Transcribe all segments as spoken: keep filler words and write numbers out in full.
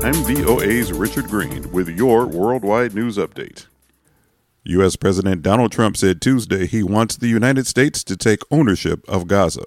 I'm V O A's Richard Green with your Worldwide News Update. U S. President Donald Trump said Tuesday he wants the United States to take ownership of Gaza.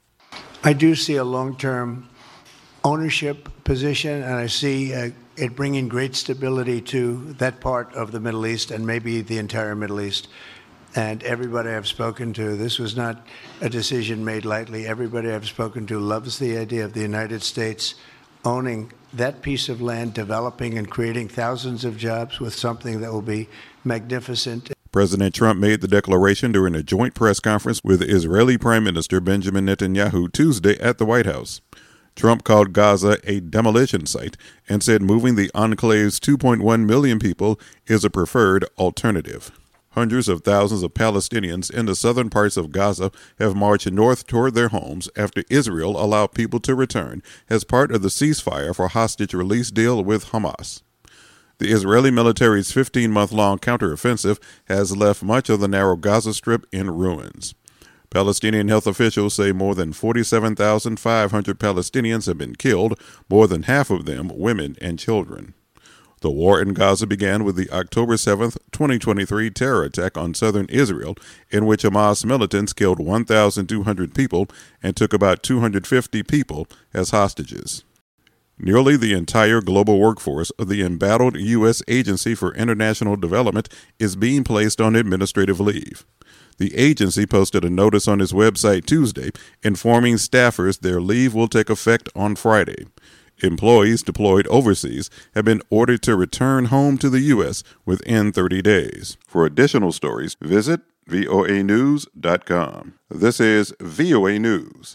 I do see a long-term ownership position, and I see uh, it bringing great stability to that part of the Middle East and maybe the entire Middle East. And everybody I've spoken to, this was not a decision made lightly. Everybody I've spoken to loves the idea of the United States owning that piece of land, developing and creating thousands of jobs with something that will be magnificent. President Trump made the declaration during a joint press conference with Israeli Prime Minister Benjamin Netanyahu Tuesday at the White House. Trump called Gaza a demolition site and said moving the enclave's two point one million people is a preferred alternative. Hundreds of thousands of Palestinians in the southern parts of Gaza have marched north toward their homes after Israel allowed people to return as part of the ceasefire for hostage release deal with Hamas. The Israeli military's fifteen-month-long counteroffensive has left much of the narrow Gaza Strip in ruins. Palestinian health officials say more than forty-seven thousand five hundred Palestinians have been killed, more than half of them women and children. The war in Gaza began with the October seventh, twenty twenty-three terror attack on southern Israel, in which Hamas militants killed one thousand two hundred people and took about two hundred fifty people as hostages. Nearly the entire global workforce of the embattled U S. Agency for International Development is being placed on administrative leave. The agency posted a notice on its website Tuesday informing staffers their leave will take effect on Friday. Employees deployed overseas have been ordered to return home to the U S within thirty days. For additional stories, visit V O A news dot com. This is V O A News.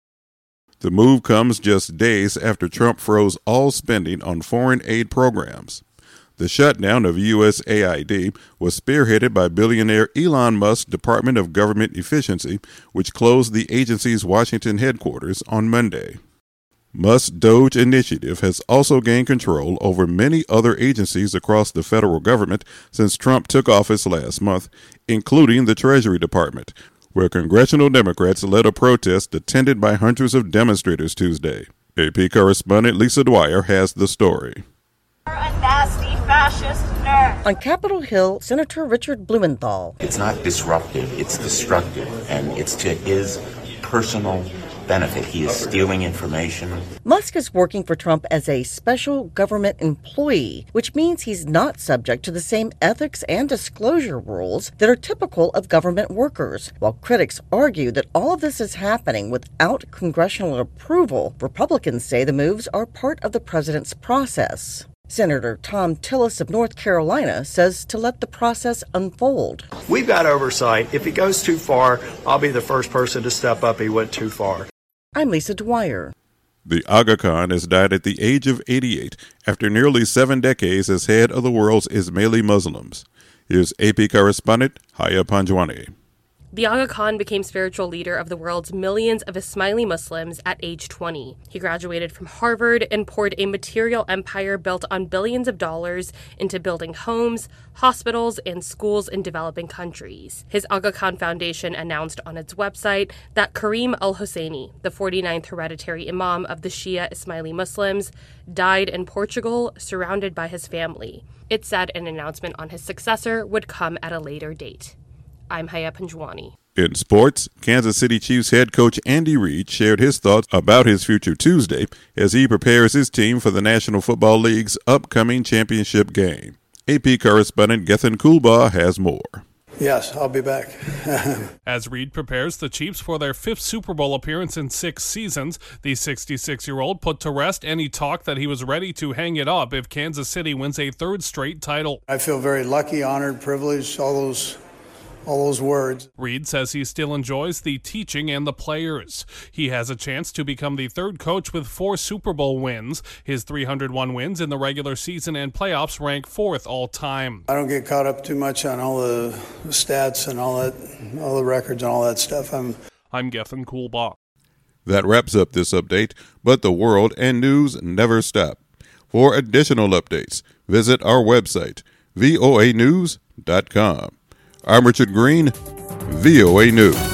The move comes just days after Trump froze all spending on foreign aid programs. The shutdown of U S A I D was spearheaded by billionaire Elon Musk's Department of Government Efficiency, which closed the agency's Washington headquarters on Monday. Musk's DOGE initiative has also gained control over many other agencies across the federal government since Trump took office last month, including the Treasury Department, where congressional Democrats led a protest attended by hundreds of demonstrators Tuesday. A P correspondent Lisa Dwyer has the story. You're a nasty fascist nerd. On Capitol Hill, Senator Richard Blumenthal. It's not disruptive, it's destructive, and it's to his personal benefit. He is stealing information. Musk is working for Trump as a special government employee, which means he's not subject to the same ethics and disclosure rules that are typical of government workers. While critics argue that all of this is happening without congressional approval, Republicans say the moves are part of the president's process. Senator Thom Tillis of North Carolina says to let the process unfold. We've got oversight. If he goes too far, I'll be the first person to step up. He went too far. I'm Lisa Dwyer. The Aga Khan has died at the age of eighty-eight after nearly seven decades as head of the world's Ismaili Muslims. Here's A P correspondent Haya Panjwani. The Aga Khan became spiritual leader of the world's millions of Ismaili Muslims at age twenty. He graduated from Harvard and poured a material empire built on billions of dollars into building homes, hospitals, and schools in developing countries. His Aga Khan Foundation announced on its website that Karim al-Husseini, the forty-ninth hereditary imam of the Shia Ismaili Muslims, died in Portugal surrounded by his family. It said an announcement on his successor would come at a later date. I'm Haya Panjwani. In sports, Kansas City Chiefs head coach Andy Reid shared his thoughts about his future Tuesday as he prepares his team for the National Football League's upcoming championship game. A P correspondent Gethin Kulba has more. Yes, I'll be back. As Reid prepares the Chiefs for their fifth Super Bowl appearance in six seasons, the sixty-six-year-old put to rest any talk that he was ready to hang it up if Kansas City wins a third straight title. I feel very lucky, honored, privileged, all those all those words. Reid says he still enjoys the teaching and the players. He has a chance to become the third coach with four Super Bowl wins. His three hundred one wins in the regular season and playoffs rank fourth all time. I don't get caught up too much on all the stats and all that, all the records and all that stuff. I'm I'm Gethin Kulba. That wraps up this update, but the world and news never stop. For additional updates, visit our website, V O A news dot com. I'm Richard Green, V O A News.